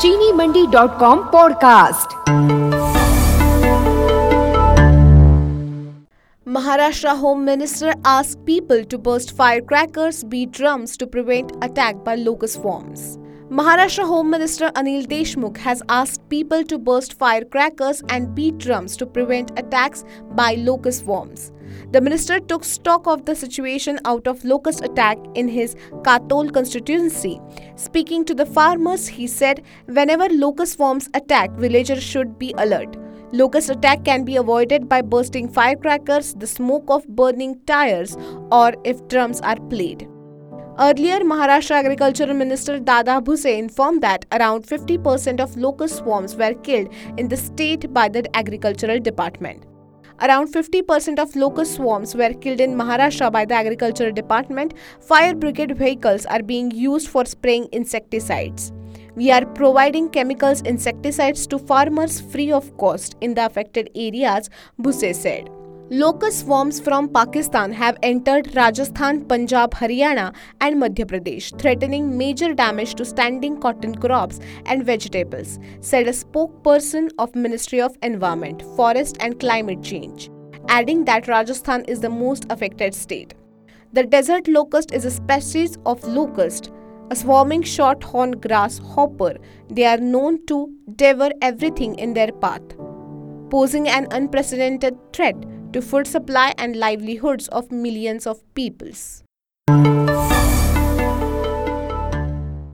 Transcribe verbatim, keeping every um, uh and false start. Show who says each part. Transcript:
Speaker 1: चीनी Mandi dot com podcast.
Speaker 2: Maharashtra Home Minister asked people to burst firecrackers, beat drums to prevent attack by locust swarms. Maharashtra Home Minister Anil Deshmukh has asked people to burst firecrackers and beat drums to prevent attacks by locust swarms. The minister took stock of the situation out of locust attack in his Katol constituency. Speaking to the farmers, he said, whenever locust swarms attack, villagers should be alert. Locust attack can be avoided by bursting firecrackers, the smoke of burning tires, or if drums are played. Earlier, Maharashtra Agricultural Minister Dada Bhuse informed that around fifty percent of locust swarms were killed in the state by the Agricultural Department. Around fifty percent of locust swarms were killed in Maharashtra by the Agricultural Department. Fire brigade vehicles are being used for spraying insecticides. We are providing chemicals insecticides to farmers free of cost in the affected areas, Bhuse said. Locust swarms from Pakistan have entered Rajasthan, Punjab, Haryana and Madhya Pradesh, threatening major damage to standing cotton crops and vegetables, said a spokesperson of Ministry of Environment, Forest and Climate Change, adding that Rajasthan is the most affected state. The desert locust is a species of locust, a swarming short-horn grasshopper. They are known to devour everything in their path, posing an unprecedented threat to food supply and livelihoods of millions of peoples.